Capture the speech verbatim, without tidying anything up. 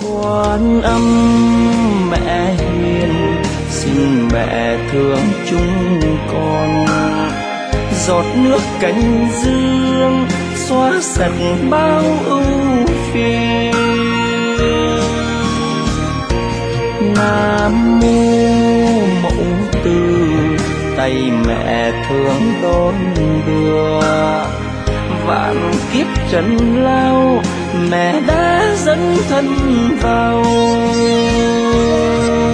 Quan Âm mẹ hiền, xin mẹ thương chúng con. Giọt nước cánh dương xóa sạch bao ưu phiền. Nam mô Mẫu Từ, tay mẹ thương đón đưa. Vạn kiếp trần lao, mẹ đã dẫn thân vào.